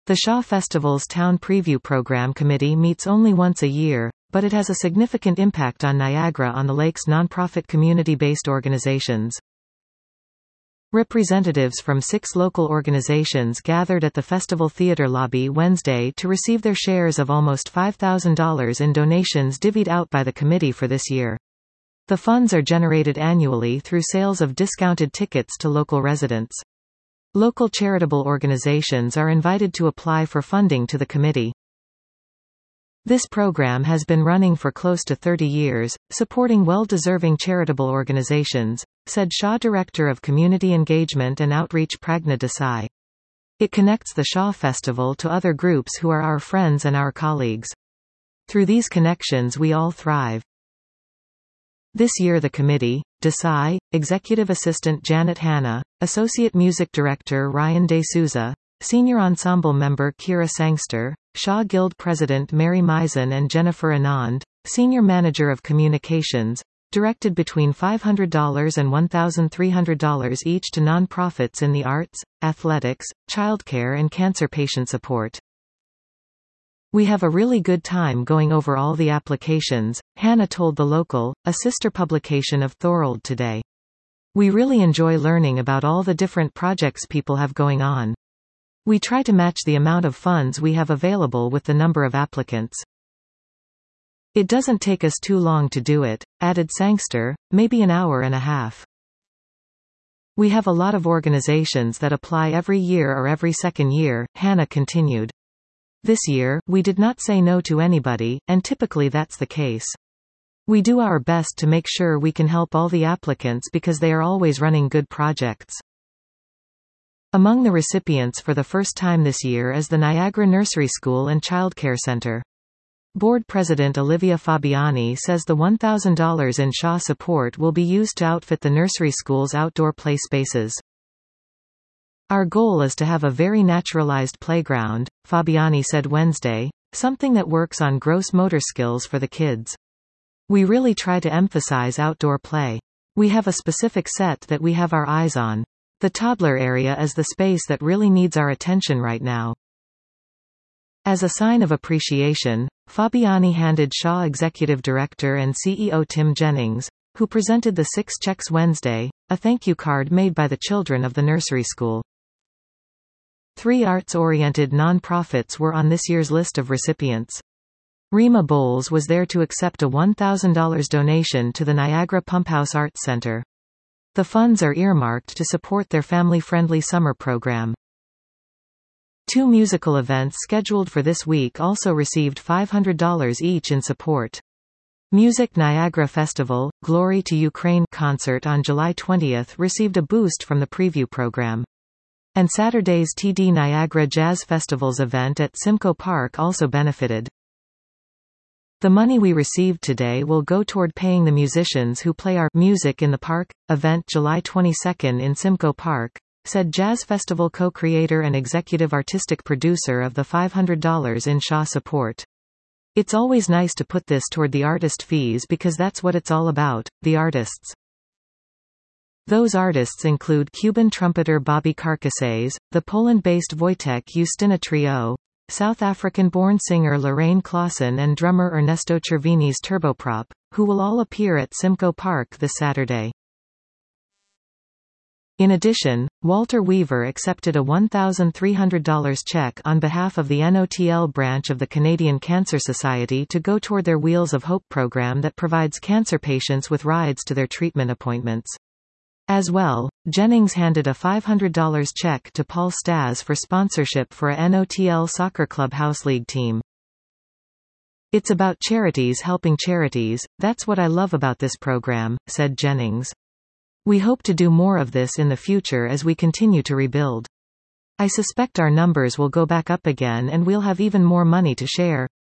The Shaw Festival's Town Preview Program Committee meets only once a year, but it has a significant impact on Niagara-on-the-Lake's nonprofit community-based organizations. Representatives from 6 local organizations gathered at the festival theater lobby Wednesday to receive their shares of almost $5,000 in donations divvied out by the committee for this year. The funds are generated annually through sales of discounted tickets to local residents. Local charitable organizations are invited to apply for funding to the committee. This program has been running for close to 30 years, supporting well-deserving charitable organizations, said Shaw Director of Community Engagement and Outreach Pragna Desai. It connects the Shaw Festival to other groups who are our friends and our colleagues. Through these connections we all thrive. This year the committee, Desai, Executive Assistant Janet Hanna, Associate Music Director Ryan De Souza, Senior Ensemble member Kira Sangster, Shaw Guild President Mary Misen and Jennifer Anand, Senior Manager of Communications, directed between $500 and $1,300 each to nonprofits in the arts, athletics, childcare and cancer patient support. We have a really good time going over all the applications, Hannah told The Local, a sister publication of Thorold today. We really enjoy learning about all the different projects people have going on. We try to match the amount of funds we have available with the number of applicants. It doesn't take us too long to do it, added Sangster, maybe an hour and a half. We have a lot of organizations that apply every year or every second year, Hannah continued. This year, we did not say no to anybody, and typically that's the case. We do our best to make sure we can help all the applicants because they are always running good projects. Among the recipients for the first time this year is the Niagara Nursery School and Childcare Center. Board President Olivia Fabiani says the $1,000 in Shaw support will be used to outfit the nursery school's outdoor play spaces. Our goal is to have a very naturalized playground, Fabiani said Wednesday, something that works on gross motor skills for the kids. We really try to emphasize outdoor play. We have a specific set that we have our eyes on. The toddler area is the space that really needs our attention right now. As a sign of appreciation, Fabiani handed Shaw Executive Director and CEO Tim Jennings, who presented the 6 checks Wednesday, a thank you card made by the children of the nursery school. 3 arts-oriented nonprofits were on this year's list of recipients. Rima Bowles was there to accept a $1,000 donation to the Niagara Pumphouse Arts Center. The funds are earmarked to support their family-friendly summer program. 2 musical events scheduled for this week also received $500 each in support. Music Niagara Festival, Glory to Ukraine concert on July 20 received a boost from the preview program. And Saturday's TD Niagara Jazz Festival's event at Simcoe Park also benefited. The money we received today will go toward paying the musicians who play our Music in the Park event July 22 in Simcoe Park, said Jazz Festival co-creator and executive artistic producer of the $500 in Shaw support. It's always nice to put this toward the artist fees because that's what it's all about, the artists. Those artists include Cuban trumpeter Bobby Carcasses, the Poland-based Wojtek Justyna Trio, South African-born singer Lorraine Clausen and drummer Ernesto Cervini's Turboprop, who will all appear at Simcoe Park this Saturday. In addition, Walter Weaver accepted a $1,300 check on behalf of the NOTL branch of the Canadian Cancer Society to go toward their Wheels of Hope program that provides cancer patients with rides to their treatment appointments. As well, Jennings handed a $500 check to Paul Stas for sponsorship for a NOTL Soccer Club House League team. It's about charities helping charities, that's what I love about this program, said Jennings. We hope to do more of this in the future as we continue to rebuild. I suspect our numbers will go back up again and we'll have even more money to share.